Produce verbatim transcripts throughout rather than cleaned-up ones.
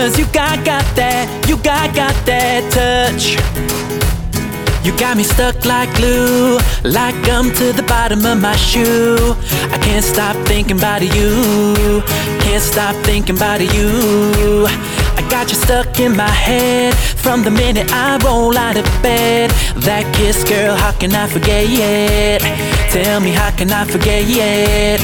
Cause you got, got that, you got, got that touch. You got me stuck like glue, like gum to the bottom of my shoe. I can't stop thinking about you, can't stop thinking about you. I got you stuck in my head from the minute I roll out of bed. That kiss, girl, how can I forget it? Tell me, how can I forget it?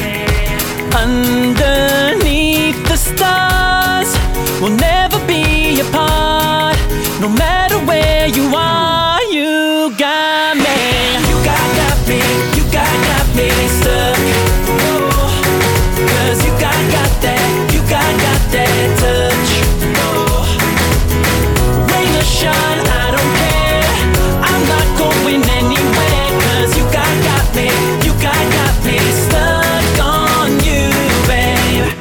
Underneath the stars, we'll never be apart. No matter where you are, you got me. You got, got me, you got, got me stuck. Oh, cause you got, got that, you got, got that touch. Oh, rain or shine, I don't care, I'm not going anywhere. Cause you got, got me, you got, got me stuck on you, babe.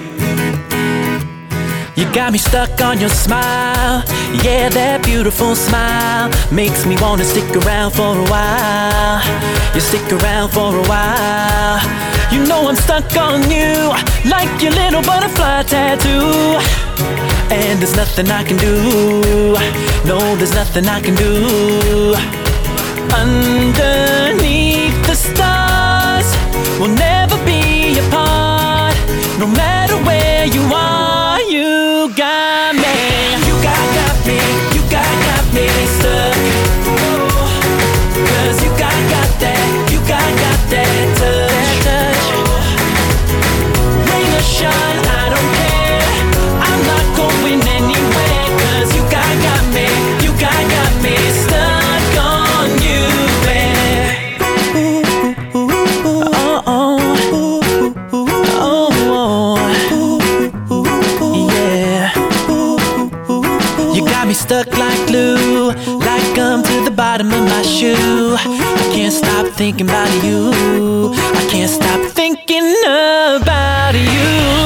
You got me stuck on your smile. Yeah, that beautiful smile makes me wanna stick around for a while. You stick around for a while. You know I'm stuck on you, like your little butterfly tattoo. And there's nothing I can do, no, there's nothing I can do. Underneath the stars, we'll never be apart. No matter where you are, you got me. You got, got me, you got, got me stuck. Oh, cause you got, got that, you got, got that touch. Oh, rain or shine, I don't care, I'm not going anywhere. Cause you got, got me, you got, got me stuck on you, babe. Ooh, ooh, ooh, oh, oh, oh, oh, yeah. You got me stuck like glue, like gum to the bottom of my shoe. I can't stop thinking about you, I can't stop thinking about you.